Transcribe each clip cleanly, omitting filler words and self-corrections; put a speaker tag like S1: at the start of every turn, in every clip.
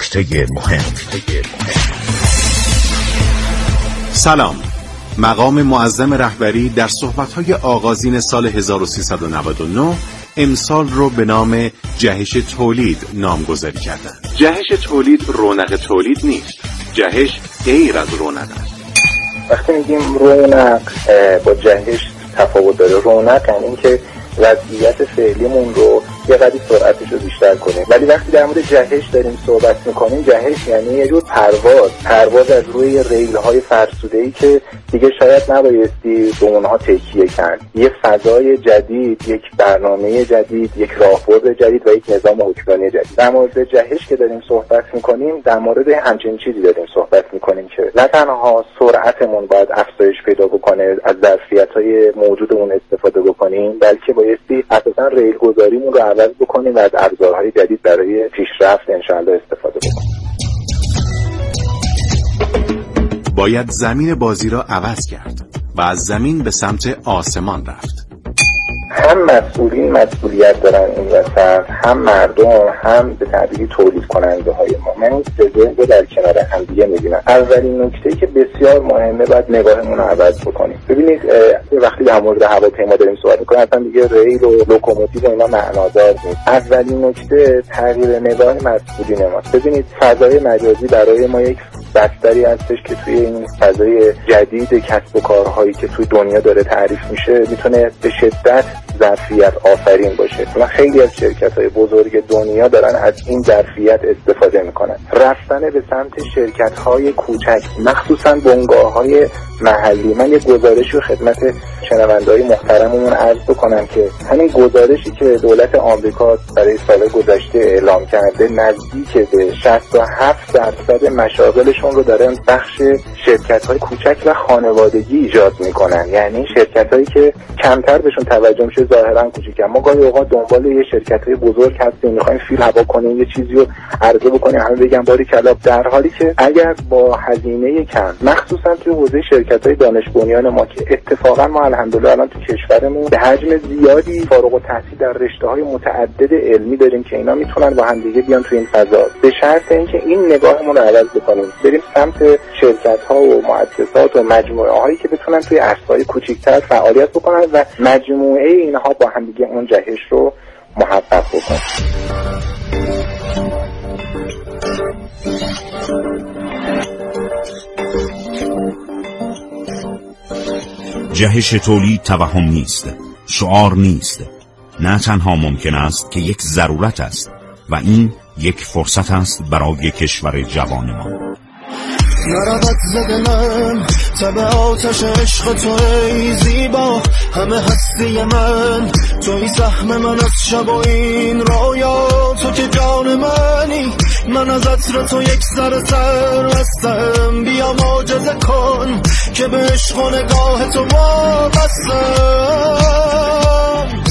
S1: نکته مهم.
S2: سلام. مقام معظم رهبری در صحبت‌های آغازین سال 1399 امسال رو به نام جهش تولید نامگذاری کردند. جهش تولید رونق تولید نیست. جهش غیر از رونق است.
S3: وقتی میگیم رونق با جهش تفاوت داره، رونق یعنی این که وضعیت فعلیمون رو یه قدری سرعتش رو بیشتر کنیم، ولی وقتی در مورد جهش داریم صحبت میکنیم، جهش یعنی یه جور پرواز از روی ریل‌های فرسوده‌ای که دیگه شاید نبایستی به اونها تکیه کرد. یه فضای جدید، یک برنامه جدید، یک راهبرد جدید و یک نظام حکمرانی جدید. در مورد جهش که داریم صحبت میکنیم، در مورد همچین چیزی داریم صحبت میکنیم که نه تنها سرعتمون باید افزایش پیدا بکنه، از ظرفیت‌های موجودمون استفاده بکنیم، بلکه بایستی اساساً ریل گذاریمون رو عوض بکنیم و از ابزارهای جدید برای پیشرفت انشاءالله استفاده بکنیم.
S2: باید زمین بازی را عوض کرد و از زمین به سمت آسمان رفت.
S3: هم مسئولین مسئولیت دارن این وسط، هم مردم، هم به تعبیری تولید کننده های ما. من این سه رو در کنار هم دیگه میبینم. اولین نکته‌ای که بسیار مهمه، باید نگاهمون رو عوض بکنیم. ببینید وقتی در مورد هواپیما داریم صحبت می‌کنیم، اصلا دیگه ریل و لوکوموتیو و اینا معنادار نیست. اولین نکته تغییر نگاه مسئولین ماست. ببینید فضای مجازی برای ما یک بستری هستش که توی این فضای جدید کسب و کارهایی که توی دنیا داره تعریف میشه میتونه به شدت ظرفیت آفرین باشه و خیلی از شرکت‌های بزرگ دنیا دارن از این ظرفیت استفاده میکنن. رفتن به سمت شرکت‌های کوچک، مخصوصاً بنگاه‌های محلی. من یه گزارشی رو خدمت شنونده‌های محترممون عرض بکنم که همین گزارشی که دولت آمریکا برای سال گذشته اعلام کرده، نزدیک به 67% مشاغلشون رو دارن بخش شرکت‌های کوچک و خانوادگی ایجاد میکنن. یعنی شرکت‌هایی که کمتر بهشون توجه میشه ظاهراً کوچیکن. ما گاهی اوقات دنبال یه شرکت‌های بزرگ هستیم، می‌خوایم فیل هوا کنیم، یه چیزی رو عرضه بکنیم، همه بگن باری کلا، در حالی که اگر با هزینه کم، مخصوصاً توی حوزه شرکت‌های دانش بنیان ما که اتفاقاً ما الحمدلله الان تو کشورمون به حجم زیادی فارغ التحصیل در رشته‌های متعدد علمی داریم که اینا میتونن با هم دیگه بیان تو این فضا، به شرط اینکه این نگاهمون رو عوض بکنیم، بریم سمت شرکت‌ها و مؤسسات و مجموعه‌هایی که بتونن توی عرصه‌های کوچیک‌تر فعالیت بکنن و مجموعه اینها با هم دیگه اون جهش رو محقق بکنن.
S1: جهش تولید توهم نیست، شعار نیست، نه تنها ممکن است که یک ضرورت است و این یک فرصت است برای کشور جوان ما.
S4: نرود زدنم تب آتش عشق تو ای زیبا، همه هستی من توی سهم من از شب و این رویا، تو که جان منی، من از عطر تو یک سر هستم، بیا معجزه کن که به عشق و نگاه تو وابستم.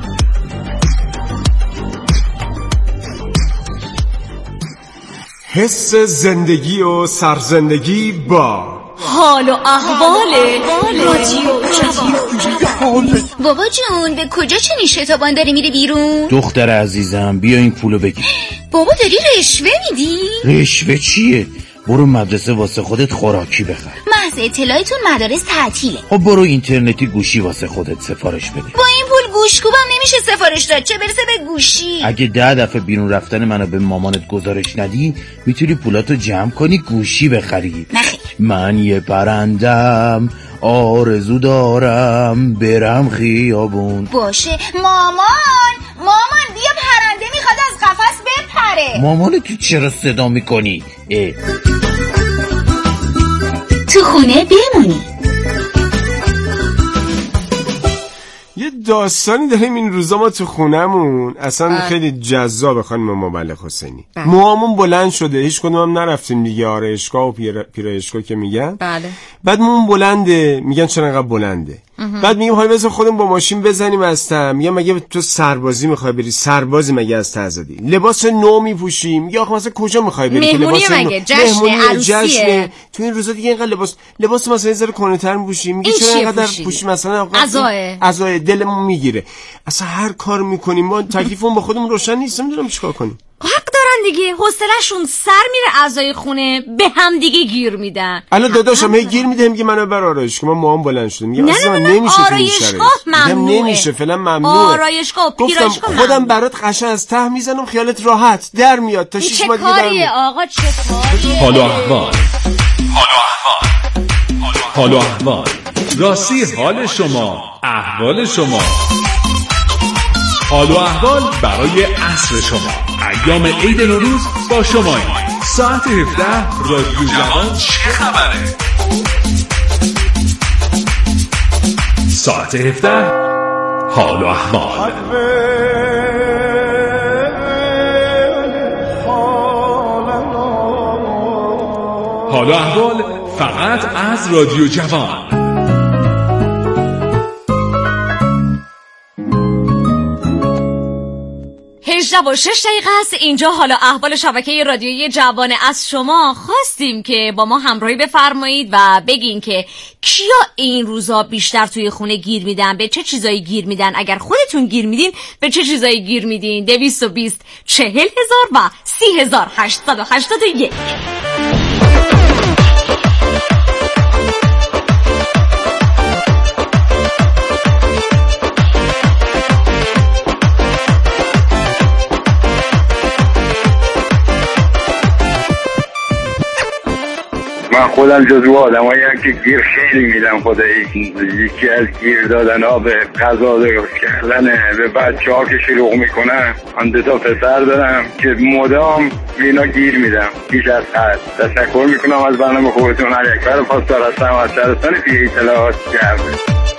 S5: حس زندگی و سرزندگی با
S6: حال و احوال رادیو جوان.
S7: بابا جون به کجا چنین شتابان داری میری بیرون؟
S8: دختر عزیزم بیا این پولو بگیر.
S7: بابا داری رشوه میدی؟
S8: رشوه چیه؟ برو مدرسه واسه خودت خوراکی بخر.
S7: محض اطلاعتون مدارس تعطیله.
S8: خب برو اینترنتی گوشی واسه خودت سفارش بده.
S7: با این پول گوشکوبم نمیشه سفارش داد، چه برسه به گوشی.
S8: اگه 10 دفعه بیرون رفتن منو به مامانت گزارش ندی میتونی پولاتو جمع کنی گوشی بخری.
S7: نخیر.
S8: من یه پرندم آرزو دارم برم خیابون.
S7: باشه مامان بیا پرنده میخواد از قفس بپره.
S8: مامانت تو چرا صدا میکنی؟
S7: تو خونه بمونی.
S5: یه داستانی داریم این روزا ما تو خونمون، اصلا خیلی جذابه خانم مبلغ حسینی. موامون بلند شده، هیچ کدوم هم نرفتیم دیگه آرایشگاه و پیرایشگاه که میگن.
S6: بله.
S5: بعد مومون بلنده، میگن چرا انقدر بلنده؟ بعد میگیم حالا بذار خودمون با ماشین بزنیم از تم. میگم مگه تو سربازی میخوای بری؟ سربازی مگه از تعزدی؟ لباس نو میپوشیم یا مثلا کجا میخوای بری که لباس
S6: مگه جشن
S5: تو این روزا دیگه اینقدر لباس مثلا یه ذره کنه‌تر میپوشیم. میگه چرا اینقدر پوشی مثلا عزای دلمون میگیره. اصلا هر کار میکنیم ما تکلیفمون با خودمون روشن نیست، نمیدونم چیکار کنیم.
S6: حق دارن دیگه حوصله‌شون سر میره، اعضای خونه به هم دیگه گیر میدن.
S5: الان داداشم هی گیر میده میگه منو ببر آرایشگاه، من موام بلند شده میگم اصلا نمیشه.
S6: آرایشگاه ممنوعه.
S5: نمیشه فعلا ممنوعه.
S6: آرایشگاه پیرایشگاه
S5: خودم برات قشنگ از ته میزنم خیالت راحت در میاد تا 6 ماه دیگه.
S6: چه کاریه آقا، چه کاریه؟
S9: حال و احوال راستی حال شما، احوال شما، حال و احوال برای عصر شما. ایام عید نوروز با شماییم. ساعت 17 رادیو جوان چه خبره؟ ساعت 17 حال و احوال. حال و احوال فقط از رادیو جوان.
S6: 18:06 است. اینجا حالا احوال شبکه رادیویی جوان از شما. خواستیم که با ما همراهی بفرمایید و بگین که کیا این روزا بیشتر توی خونه گیر میدن، به چه چیزایی گیر میدن، اگر خودتون گیر میدین به چه چیزایی گیر میدین. 220 40,000 و 30,881.
S3: من خودم جزو آدمایی هم که گیر خیلی میدم خدایی. یکی از گیر دادن ها به غذا درست کردنه، به بچه ها که شلوغ میکنن. من 2 تا پسر دارم که مدام اینا گیر میدم بیش از حد. تشکر میکنم از برنامه خوبتون. علی‌اکبر پاسدار هستم از شهرستان پیه اطلاعات گرمه.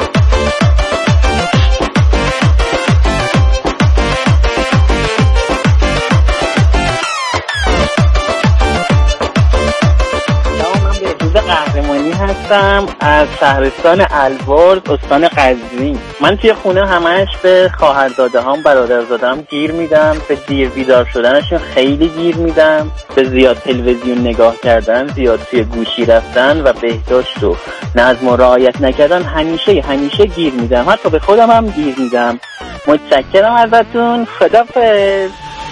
S10: قهرمانی هستم از شهرستان البرز استان قزوین. من توی خونه همش به خواهرزاده هام برادرزاده هم گیر میدم، به دیر بیدار شدنشون خیلی گیر میدم، به زیاد تلویزیون نگاه کردن، زیاد توی گوشی رفتن و بهداشت و نظم و رعایت نکردن همیشه گیر میدم. حتی به خودم هم گیر میدم. متشکرم ازتون. خدافظ.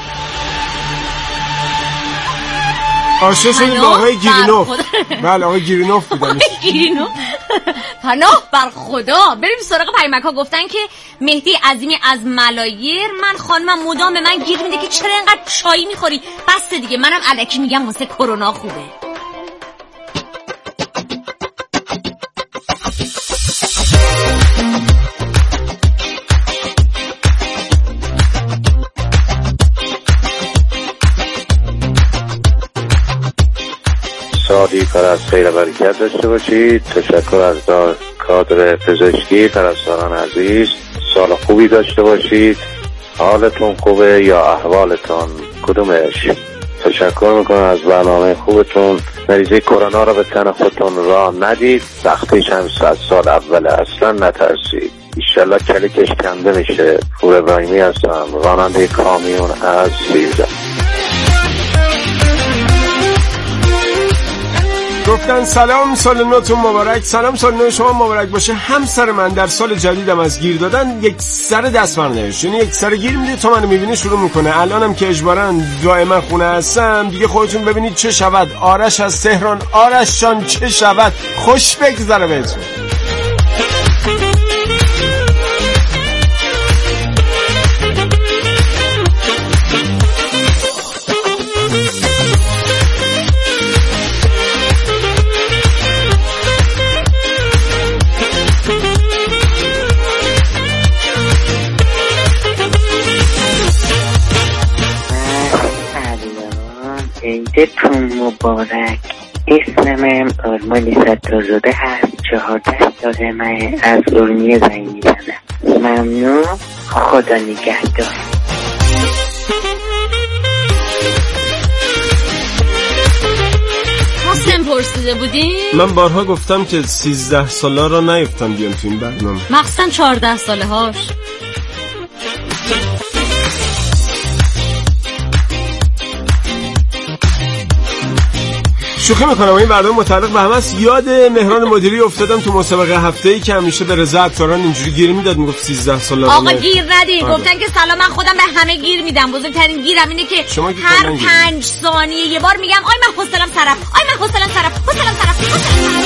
S5: آشنا شدیم با آقای گیرینوف. بله آقای گیرینوف بودن.
S6: گیرینوف پناه بر خدا. بریم سراغ پیامک ها. گفتن که مهدی عظیمی از ملایر، من خانمم مدام به من گیر میده که چرا اینقدر چای میخوری. بس دیگه، منم الکی میگم واسه کرونا خوبه.
S3: سالی پر از خیر و برکت داشته باشید. تشکر از کادر پزشکی، پرستاران عزیز. سال خوبی داشته باشید. حالتون خوبه یا احوالتون کدومش؟ تشکر میکنم از برنامه خوبتون. مریضه کرونا رو به تن خودتون راه ندید. وقتیش هم 100 سال اول، اصلا نترسید. ایشالله کلیکش کنده میشه. پور ابراهیمی هستم، راننده کامیون از سیزده.
S5: گفتن سلام، سال نوتون مبارک. سلام، سال نو شما مبارک باشه. همسر من در سال جدیدم از گیر دادن یک سر دست برداشت، یعنی یک سر گیر میده تا منو میبینه شروع میکنه. الانم که اجباراً دائما خونه هستم دیگه، خودتون ببینید چه شود. آرش از تهران. آرش جان چه شود؟ خوش بگذره بهتون.
S11: عیدتون مبارک. اسمم آرمانی ستارزاده هست. 14 ساله من از ارمیه زنگ میزنم. ممنون. خدا نگهدار.
S6: حسن پرسیده بودیم.
S5: من بارها گفتم که 13 ساله را نیفتم بیان تو این برنامه،
S6: مخصوصا 14 ساله هاش.
S5: شوخی میکنم. این برنامه متعلق به همه است. یاد مهران مدیری افتادم تو مسابقه هفته‌ای که همیشه به رضا عطاران اینجوری گیر میداد، میگفت 13 سال
S6: آقا گیر ندید. گفتن که سلام من خودم به همه گیر میدم. بزرگترین گیرم اینه که هر 5 ثانیه یه بار میگم آی من حوصله‌ام سر رفت، آی من حوصله‌ام سر رفت، حوصله‌ام سر رفت.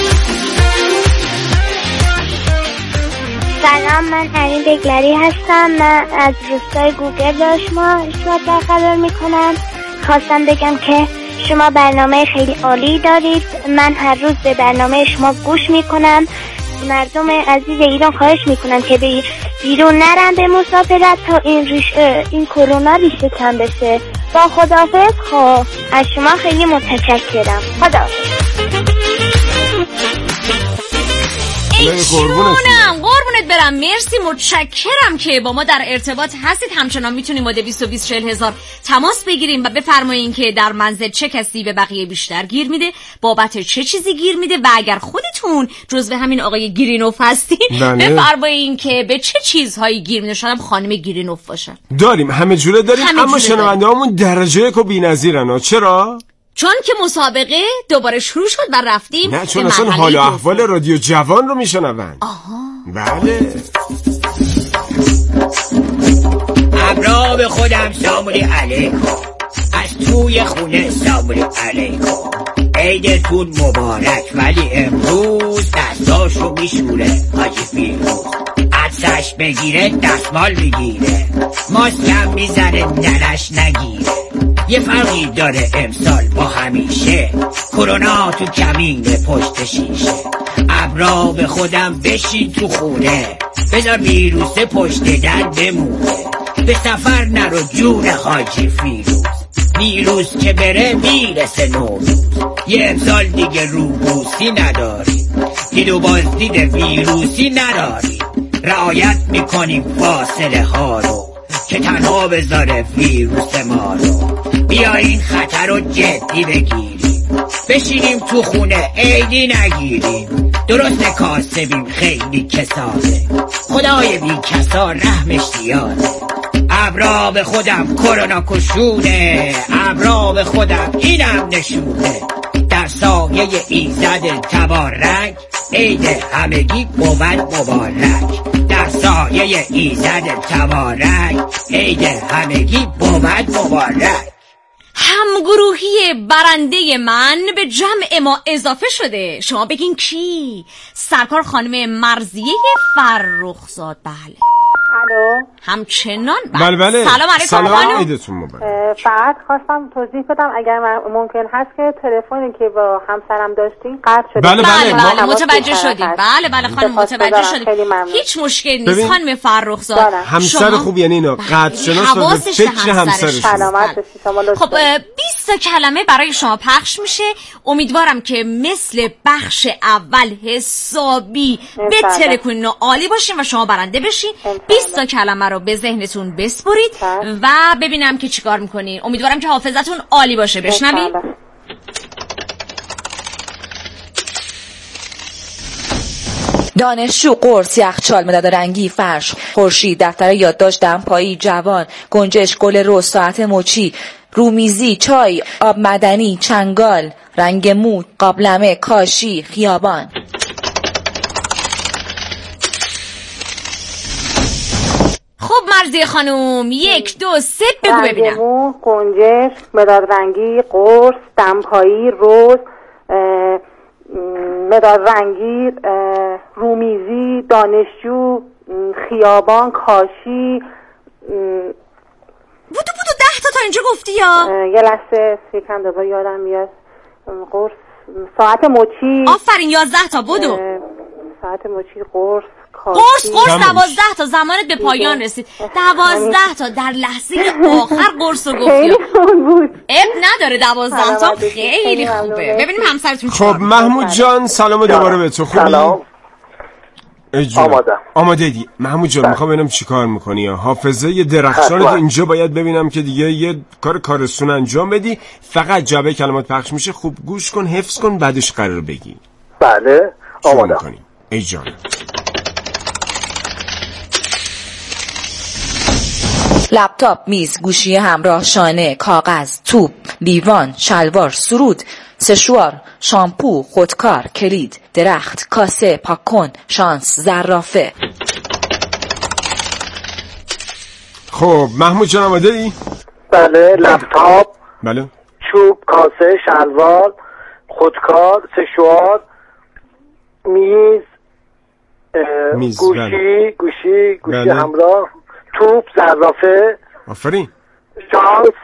S12: سلام، من امین دگلری هستم. من از روستای گوگل با شما ارتباط برقرار میکنم. خواستم بگم که شما برنامه خیلی عالی دارید. من هر روز به برنامه شما گوش میکنم. مردم عزیز ایران خواهش میکنم که بیرون نرن به مسافرت تا این کرونا ریشه کم بشه. با خداحافظ. خب از شما خیلی متشکرم. خداحافظ.
S6: قربونت برم. مرسی، متشکرم که با ما در ارتباط هستید. همچنان میتونیم با 220-40,000 تماس بگیریم و بفرمایین که در منزل چه کسی به بقیه بیشتر گیر میده، بابت چه چیزی گیر میده و اگر خودتون جزو همین آقای گیرینوف هستین بفرمایین که به چه چیزهایی گیر میده. شاید خانم گیرینوف باشن.
S5: داریم، همه جوره داریم. اما شنونده‌هامون درجه یک و بی‌نظیرن. چرا؟
S6: چون که مسابقه دوباره شروع شد و رفتیم.
S5: نه، چون اصلا حال و احوال رادیو جوان رو میشنون. بله.
S13: ابرا به خودم سلام علیکم، از توی خونه سلام علیکم. عیدتون مبارک، ولی امروز دستاشو میشوره حاجی فیروز. عدسش بگیره دستمال میگیره، ماسکم میزنه ننش نگیره. یه فرقی داره امسال با همیشه، کرونا تو کمین پشت شیشه. ابرا به خودم بشین تو خونه، بذار ویروس پشت در بمونه. به سفر نرو جون حاجی فیروز، ویروس که بره میرسه نوروز. یه امسال دیگه روبوسی نداری، دید و بازدید ویروسی نداری. رعایت میکنیم فاصله ها رو که تنها بذاره ویروس ما رو. بیایین خطر رو جدی بگیریم، بشینیم تو خونه عیدی نگیریم. درست کاسبیم خیلی کساده، خدای بی کسا رحمش زیاده. ابرا به خودم کرونا کشونه، ابرا به خودم اینم نشونه. در سایه ایزد تبارک، عید همگی بود مبارک. در سایه ایزد تبارک، عید همگی بود مبارک.
S6: همگروهی برنده من به جمع ما اضافه شده. شما بگین کی؟ سرکار خانم مرضیه فرخزاد. بله.
S14: الو.
S6: همچنان.
S5: بله.
S6: سلام علیکم
S5: خانم. عیدتون مبارک.
S14: فقط خواستم توضیح بدم اگر ممکن هست که تلفنی که با همسرم داشتیم قطع شده.
S6: بله متوجه شدیم. بله خانم متوجه شدیم. هیچ مشکلی نیست خانم فرخزاد.
S5: همسر خوب یعنی اینا قطع شناس و فکر همسرش.
S14: سلامت باشید.
S6: خب 20 کلمه برای شما پخش میشه. امیدوارم که مثل بخش اول حسابی بترکونین و عالی باشین و شما برنده بشین. 20 کلمه رو به ذهنتون بسپرید و ببینم که چیکار میکنین. امیدوارم که حافظتون عالی باشه. بشنوید.
S15: دانشجو، قرص، یخچال، مداد رنگی، فرش، خورشید، دفتر یادداشت، دمپایی، جوان، گنجش، گل رز، ساعت مچی، رومیزی، چای، آب معدنی، چنگال، رنگ مو، قابلمه، کاشی، خیابان.
S6: خب مرضیه خانوم 1 2 3 بگو ببینم.
S14: رنگ مو، گنجش، مداد رنگی، قرص، دمپایی، رز، مداد رنگی، رومیزی، دانشجو، خیابان، کاشی.
S6: بودو 10 تا اینجا گفتی یا؟
S14: یه لحظه یکم دوباره یادم میاد. قرص، ساعت مچی.
S6: آفرین 11 تا بودو.
S14: ساعت مچی، قرص،
S6: قرص 12 تا. زمانت به پایان رسید. 12 تا در لحظه آخر قرص رو گفتی. اب نداره 12 تا خیلی خوبه. ببینیم همسرتون
S5: خب محمود جان سلام دوباره به تو. خوبی؟ آماده دی. محمود جان میخوام ببینم چیکار میکنی. حافظه یه درخشانه که اینجا باید ببینم که دیگه یه کارستون انجام بدی. فقط جعبه کلمات پخش میشه، خوب گوش کن، حفظ کن، بعدش قرار بگی.
S3: بله آماده.
S5: ای جان.
S15: لپتاپ، میز، گوشی همراه، شانه، کاغذ، توپ، لیوان، شلوار، سرود، سشوار، شامپو، خودکار، کلید، درخت، کاسه، پاکن، شانس، زرافه.
S5: خب محمود جان آماده ای؟
S10: بله. لپتاپ،
S5: بله.
S10: چوب، کاسه، شلوار، خودکار، سشوار، میز، گوشی بله. همراه، توپ، زرافه.
S5: آفرین.
S10: شانس،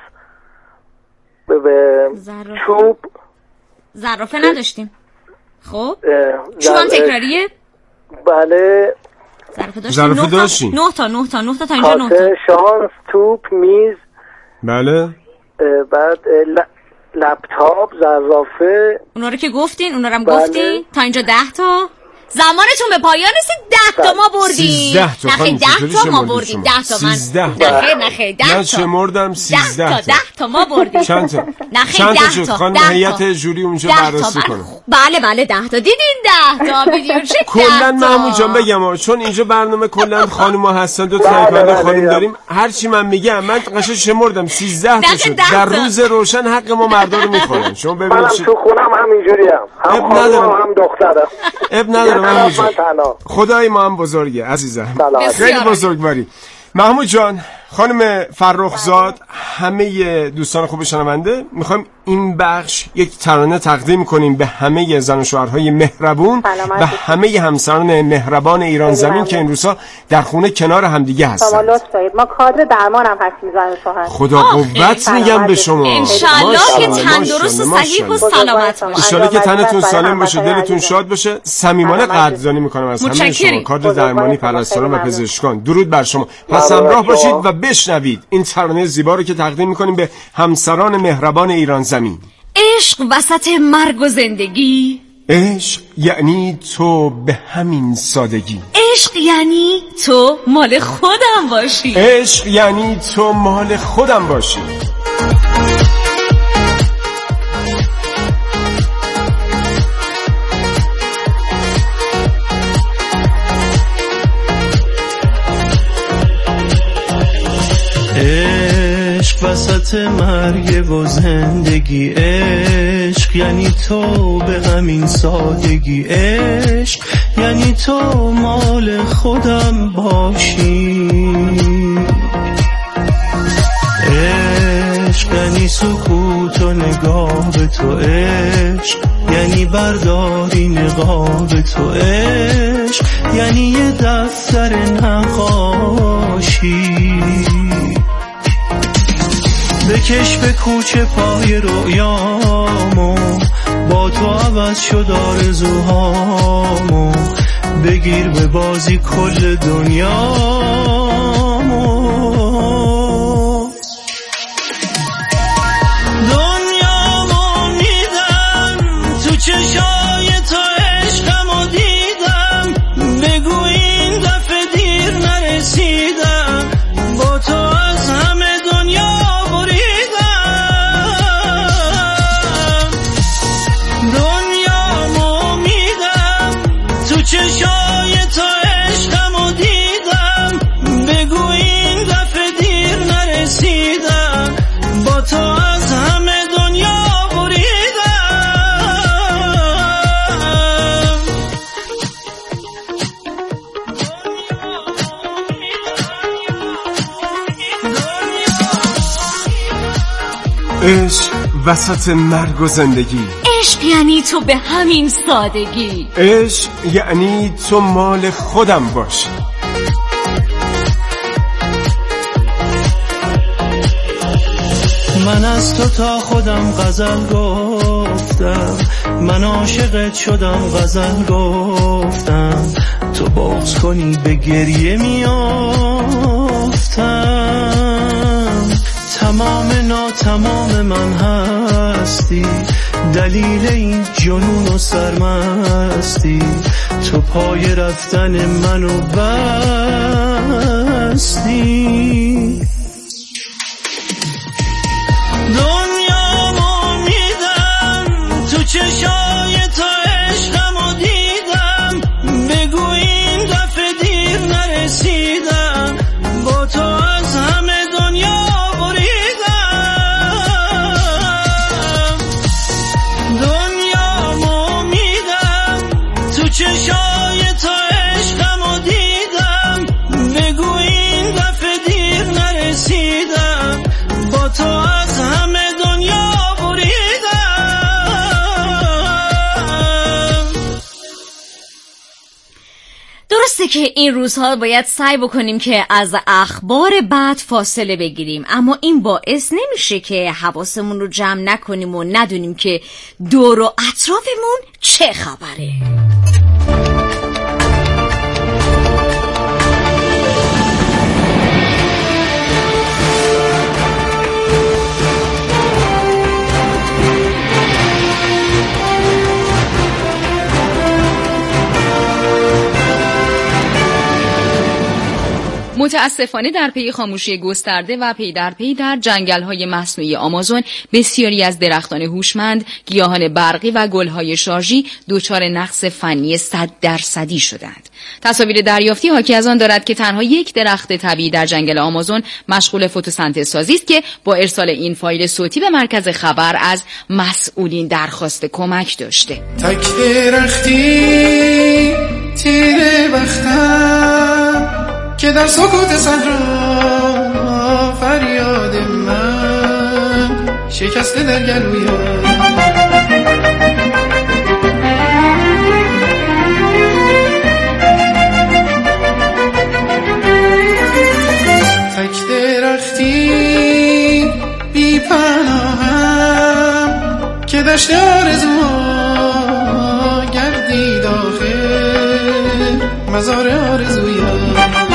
S10: چوب.
S6: زرافه نداشتیم. خب چوبم تکراریه؟
S10: بله.
S5: زرافه داشتیم.
S6: 9 تا تا اینجا 9 تا.
S10: شانس، توپ، میز.
S5: بله.
S10: بعد لپتاپ، زرافه.
S6: اونا رو که گفتین، اونا رو هم گفتین. تا اینجا 10 تا. زمانتون به پایان رسید. 10 تا ما بردیم.
S5: 13 تا.
S6: نخیر 10 تا ما بردیم. 10 تا من.
S5: 13.
S6: نخیر 10 تا.
S5: من شمردم 13 تا.
S6: 10 تا ما بردیم.
S5: چند تا؟
S6: نخیر 10 تا.
S5: خانم هیئت جوری اونجا بررسی کنه.
S6: بله 10 تا. دیدین 10 تا بیدیم شد.
S5: کلا محمود جان بگم چون اینجا برنامه کلا خانوما هستن، دو تا تایپنده خانم داریم، هر چی من میگم من قشنگ شمردم 13 تا شد. در روز روشن حق ما مردا رو میخورن. شما ببینید
S10: تو خونم همینجوریم. هم خانم هم دخترم.
S5: اب نداره محمود جان. خدای ما هم بزرگه عزیزم. خیلی بزرگواری. محمود جان، خانم فرخزاد، همه دوستان خوب شنونده، میخوایم این بخش یک ترانه تقدیم کنیم به همه زن و شوهرهای مهربون و همه همسران مهربان ایران زمین که این روزها در خونه کنار همدیگه هستن.
S14: شما لطف دارید. ما کادر درمان هم هستیم زن و شوهر.
S5: خدا قوت میگم به شما.
S6: انشالله که تندرست و صحیح و سلامت باشید.
S5: انشالله که تنتون سالم باشه، دلتون شاد باشه. صمیمانه قدردانی میکنم از همه شما کادر درمانی، پرستاران و پزشکان. درود بر شما. پس همراه باشید و بشنوید این ترانه زیبا رو که تقدیم میکنیم به همسران مهربان ایران زمین.
S6: عشق وسط مرگ و زندگی.
S5: عشق یعنی تو به همین سادگی.
S6: عشق یعنی تو مال خودم باشی.
S5: عشق یعنی تو مال خودم باشی.
S4: عشق وسط مرگ و زندگی. عشق یعنی تو به همین سادگی. عشق یعنی تو مال خودم باشی. عشق یعنی سکوت و نگاه به تو. عشق یعنی برداری نقاب تو. عشق یعنی یه دفتر نقاشی. بکش به کوچه پای رویامو، با تو عوض شد آرزوهامو، بگیر به بازی کل دنیامو. دنیامو میدم تو چشای تو، عشقمو دیدم، بگو این دفعه دیر نرسیدم، با تو از همه دنیا چشای تو، عشقمو دیدم، بگو این دفعه دیر نرسیدم، با تو از همه دنیا بریدم.
S5: عشق وسط مرگ و زندگی.
S6: عشق یعنی تو به همین سادگی.
S5: عشق یعنی تو مال خودم باشی.
S4: من از تو تا خودم غزل گفتم، من عاشقت شدم غزل گفتم، تو بغض کنی به گریه میافتم. تمام ناتمام من هستی، دلیل این جنون و سرمستی، تو پای رفتن منو بستی. دنیامو میدم تو چشای تو، عشقمو دیدم، بگو این دفعه دیر نرسیدم، با تو از همه دنیا
S6: درسته که این روزها باید سعی بکنیم که از اخبار بد فاصله بگیریم، اما این باعث نمیشه که حواسمون رو جمع نکنیم و ندونیم که دور و اطرافمون چه خبره.
S16: متاسفانه در پی خاموشی گسترده و پی در پی در جنگل‌های مصنوعی آمازون بسیاری از درختان هوشمند، گیاهان برقی و گل‌های شارژی دچار نقص فنی 100% شدند. تصاویر دریافتی حاکی از آن دارد که تنها یک درخت طبیعی در جنگل آمازون مشغول فتوسنتز سازی است که با ارسال این فایل صوتی به مرکز خبر از مسئولین درخواست کمک داشته.
S4: تک درختی تیره وقتم که در سکوت صحرا فریاد من شکسته در گلویم، تک درختی بی پناهم که دشت آرزوها گردید آخر مزار آرزویم.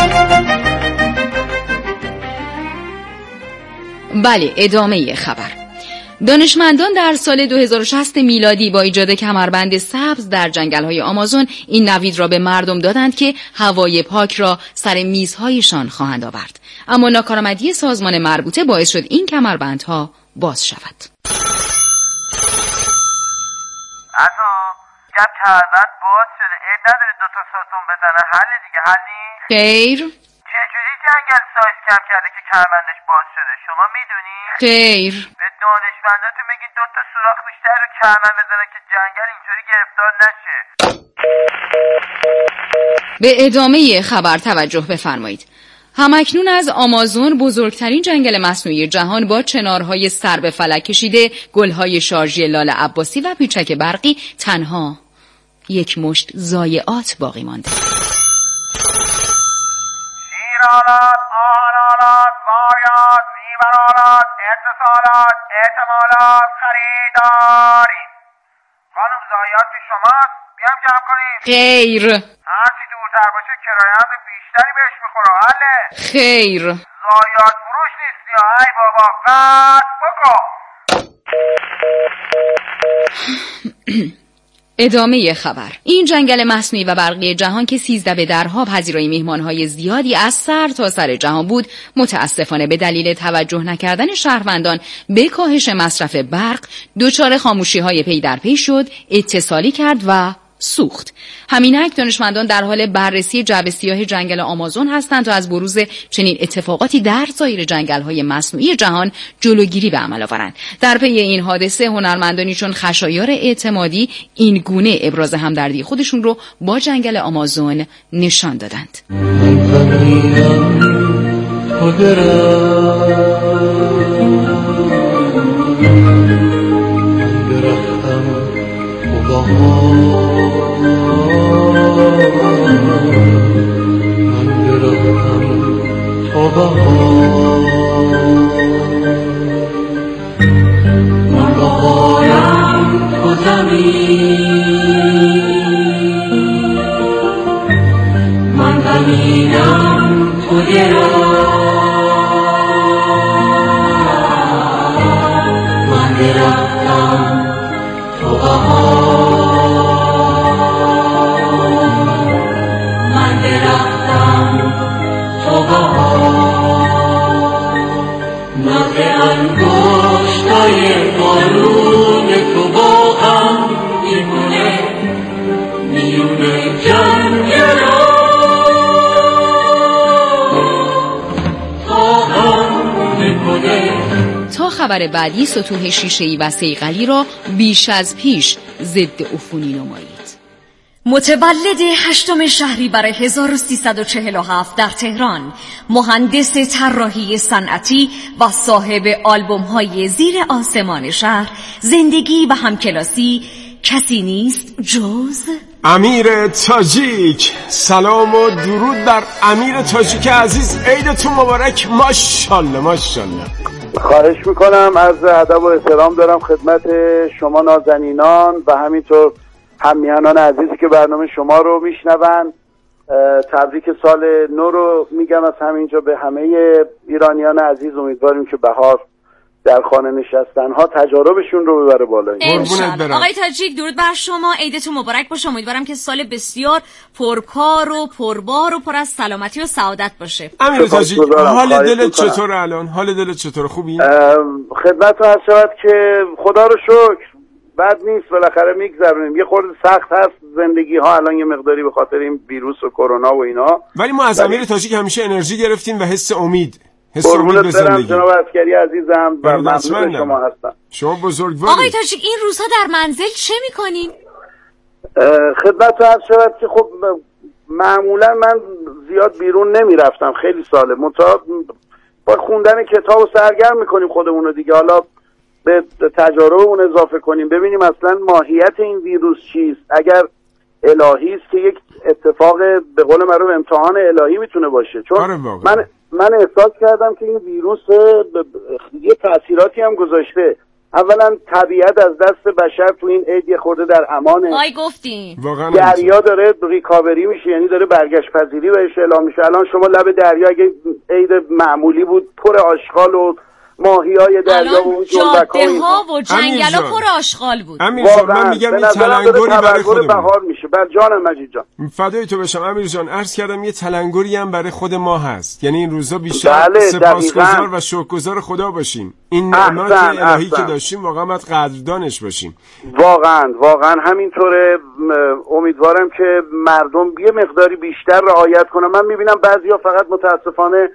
S16: بله، ادامه خبر. دانشمندان در سال 2060 میلادی با ایجاد کمربند سبز در جنگل‌های آمازون این نوید را به مردم دادند که هوای پاک را سر میزهایشان خواهند آورد. اما ناکارآمدی سازمان مربوطه باعث شد این کمربندها باز شود.
S17: گپ کمربند باز شده، عیب نداره 2 تا ستون بزنه، حل دیگه، حلی؟
S16: خیر.
S17: چجوری جنگل سایز کم کرده که کمربندش باز شده؟ شما میدونی؟
S16: خیر.
S17: به دانشمنداتون بگید 2 تا سوراخ بیشتر رو کمربند بزنه که جنگل اینطوری گرفتار نشه.
S16: به ادامه خبر توجه بفرمایید. همکنون از آمازون، بزرگترین جنگل مصنوعی جهان، با چنارهای سر به فلک کشیده، گلهای شارژی لال عباسی و پیچک برقی، تنها یک مشت ضایعات باقی مانده.
S17: شیرالات، آهنالات، مایات، زیورالات، اتصالات، احتمالات، خریداری. خانم ضایعات بی شماست، بیام جمع کنیم.
S16: خیر.
S17: هرچی دورتر باشه کرایه هم بیشتری بهش میخوره، حله؟
S16: خیر.
S17: ضایعات فروش نیستی یا ای بابا، قط بکن.
S16: ادامه خبر. این جنگل مصنوعی و برقی جهان که 13 به درها پذیرای میهمانهای زیادی از سر تا سر جهان بود، متاسفانه به دلیل توجه نکردن شهروندان به کاهش مصرف برق دچار خاموشی‌های پی در پی شد، اتصالی کرد و سوخت. همینک دانشمندان در حال بررسی جعبه سیاه جنگل آمازون هستند تا از بروز چنین اتفاقاتی در سایر جنگل‌های مصنوعی جهان جلوگیری به عمل آورند. در پی این حادثه هنرمندانی چون خشایار اعتمادی این گونه ابراز همدردی خودشون رو با جنگل آمازون نشان دادند.
S18: من بهارم تو زمین، من زمینم تو درخت، من درختم تو بهار، من درختم تو بهار. ناز انگشتای بارون تو با هم میمونه میونه جنگلا تا هم میکنه.
S16: تا خبر بعدی سطوح شیشه‌ای و صیقلی را بیش از پیش ضد عفونی نمایید.
S6: متولد 8 شهریور 1347 در تهران، مهندس طراحی صنعتی و صاحب آلبوم‌های زیر آسمان شهر، زندگی و همکلاسی کسی نیست جز
S5: امیر تاجیک. سلام و درود بر امیر تاجیک عزیز، عیدتون مبارک. ماشاءالله ماشاءالله.
S19: خواهش میکنم، عرض ادب و احترام دارم خدمت شما نازنینان و همینطور همیهنان عزیزی که برنامه شما رو میشنون. تبریک سال نو رو میگم از همینجا به همه ایرانیان عزیز. امیدواریم که بهار در خانه نشستن ها تجاربشون رو ببره بالا.
S6: انشالله. آقای تاجیک درود بر شما، عیدتون مبارک باشه. امیدوارم که سال بسیار پرکار و پربار و پر از سلامتی و سعادت باشه.
S5: امیر تاجیک، حال دلت چطوره الان؟ حال دلت چطوره؟ خوبی؟
S19: خدمتتون عرض شود که خدا رو شکر بد نیست، بالاخره میگذرونیم. یه خورده سخت هست زندگی ها الان یه مقداری به خاطر این ویروس و کرونا و اینا،
S5: ولی ما از امیر تاجیک همیشه انرژی گرفتیم و حس امید به زندگی.
S19: جناب عسکری عزیزم و ممنون شما هستم.
S5: شما بزرگواری.
S6: آقای تاجیک این روزها در منزل چه میکنین؟
S19: خدمتتون عرض شود که خب معمولا من زیاد بیرون نمیرفتم خیلی ساله، با خوندن کتاب و سرگرم میکنیم خودمون رو دیگه. حالا به تجاربمون اضافه کنیم ببینیم اصلا ماهیت این ویروس چیست. اگر الهی است که یک اتفاق به قول معروف امتحان الهی میتونه باشه، چون من احساس کردم که این ویروس یه تأثیراتی هم گذاشته. اولا طبیعت از دست بشر تو این عید یه خورده در امانه.
S6: گفتین
S19: دریا داره ریکاوری میشه، یعنی داره برگشت پذیری بهش اعلام میشه. الان شما لب دریا اگه عید معمولی بود پر آشغال و ماهیای دریا و
S6: جاده ها و جنگلا پر آشغال بود.
S5: امیر جان من میگم یه تلنگری برای خودمون
S19: بهار میشه. بر جانم مجید جان،
S5: فدای تو بشم امیر جان. عرض کردم یه تلنگری هم برای خود ما هست، یعنی این روزا بیشتر سپاسگزار و شکرگزار خدا باشیم. این نعمت الهی که داشتیم واقعا باید قدردانش باشیم.
S19: واقعا همینطوره. امیدوارم که مردم یه مقداری بیشتر رعایت کنن. من میبینم بعضیا فقط متاسفانه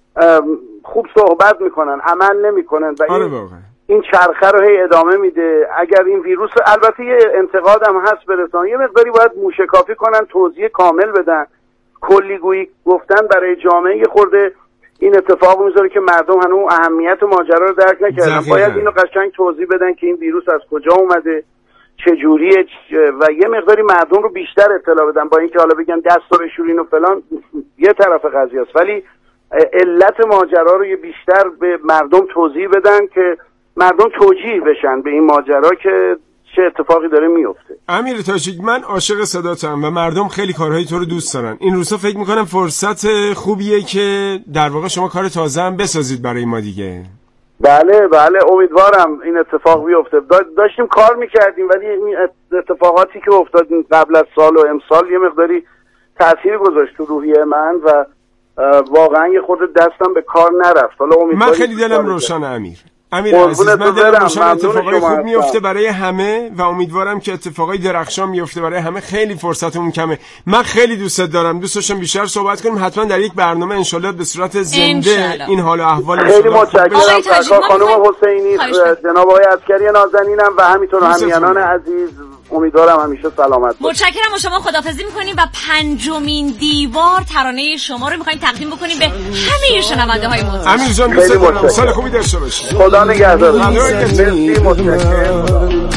S19: خوب صحبت میکنن، عمل نمیکنن و این چرخه رو هی ادامه میده. اگر این ویروس، البته یه انتقاد هم هست به رسانه، یه مقداری باید موشکافی کنن، توضیح کامل بدن، کلیگویی گفتن برای جامعه یه خورده این اتفاق میذاره که مردم هنوز اهمیت ماجرا رو درک نکردن. باید اینو قشنگ توضیح بدن که این ویروس از کجا اومده، چه جوریه و یه مقداری مردم رو بیشتر اطلاع بدن. با اینکه حالا بگن دست رو بشورین و فلان یه طرف قضیه است، ولی علت ماجرا رو یه بیشتر به مردم توضیح بدن که مردم توجیه بشن به این ماجرا که چه اتفاقی داره میفته.
S5: امیر تاجیک من عاشق صداتم و مردم خیلی کارهای تو رو دوست دارن. این روزا فکر میکنم فرصت خوبیه که در واقع شما کار تازه هم بسازید برای ما دیگه.
S19: بله امیدوارم این اتفاق بیفته. داشتیم کار میکردیم ولی این اتفاقاتی که افتاد قبل از سال و امسال یه مقداری تأثیر گذاشت تو روحیه من و واقعا یه خورده دستم به کار نرفت. حالا
S5: من خیلی دلم روشن امیر عزیز، من دلم روشن اتفاقای خوب میفته برای همه و امیدوارم که اتفاقای درخشان میفته برای همه. خیلی فرصتمون کمه. من خیلی دوستت دارم، دوست داشتم بیشتر صحبت کنیم. حتما در یک برنامه انشالله به صورت زنده این حال و احوال
S19: خیلی متشکرم. سرکار خانم حسینی، جناب آقای عسکری نازنینم و همینطور همیهنان عزیز، امیدوارم همیشه سلامت باشید.
S6: متشکرم. و شما خداحافظی میکنیم و 5مین دیوار ترانه شما رو میخوایم تقدیم بکنیم به همه شنونده های محترم.
S5: امیر جان دوست دارم، سال خوبی داشته باشید.
S19: خدا نگهدار. مرسی، متشکرم.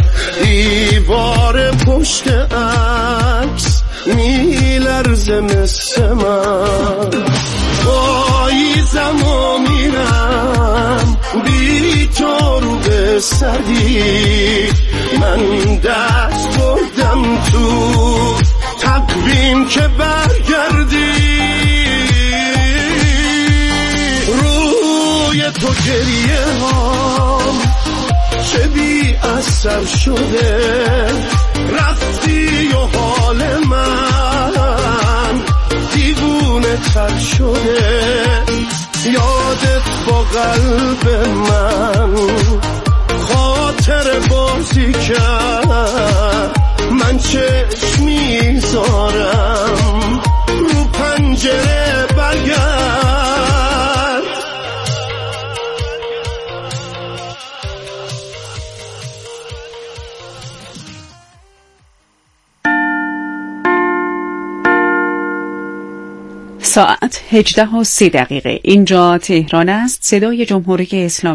S4: دیوار پشت عکس میلرزه مثل من، پاییزم و میرم بی تو رو به سدی، من دست بردم تو تقویم که برگردی، روی تو گریه هام چه بی اثر شده، رفتی و حال من دیوونه تر شده، یادت با قلب من خاطر بازی کرد، من چشم میذارم رو پنجره برگرد.
S20: ساعت 18:03. اینجا تهران است، صدای جمهوری اسلامی.